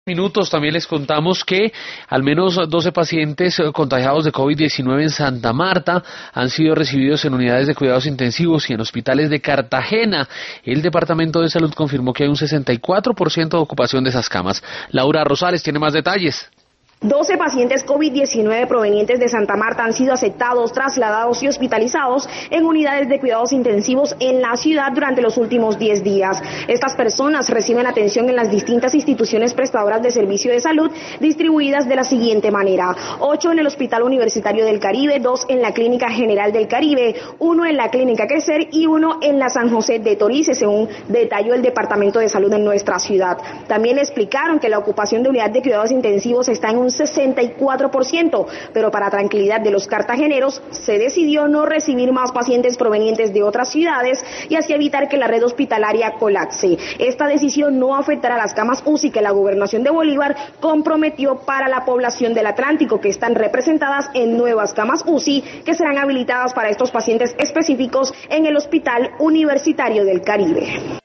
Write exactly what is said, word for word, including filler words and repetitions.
Minutos también les contamos que al menos doce pacientes contagiados de COVID diecinueve en Santa Marta han sido recibidos en unidades de cuidados intensivos y en hospitales de Cartagena. El Departamento de Salud confirmó que hay un sesenta y cuatro por ciento de ocupación de esas camas. Laura Rosales tiene más detalles. doce pacientes COVID diecinueve provenientes de Santa Marta han sido aceptados, trasladados y hospitalizados en unidades de cuidados intensivos en la ciudad durante los últimos diez días. Estas personas reciben atención en las distintas instituciones prestadoras de servicio de salud distribuidas de la siguiente manera: ocho en el Hospital Universitario del Caribe, dos en la Clínica General del Caribe, uno en la Clínica Quecer y uno en la San José de Torice, según detalló el Departamento de Salud en nuestra ciudad. También explicaron que la ocupación de unidades de cuidados intensivos está en un sesenta y cuatro por ciento, pero para tranquilidad de los cartageneros se decidió no recibir más pacientes provenientes de otras ciudades y así evitar que la red hospitalaria colapse. Esta decisión no afectará a las camas U C I que la Gobernación de Bolívar comprometió para la población del Atlántico, que están representadas en nuevas camas U C I que serán habilitadas para estos pacientes específicos en el Hospital Universitario del Caribe.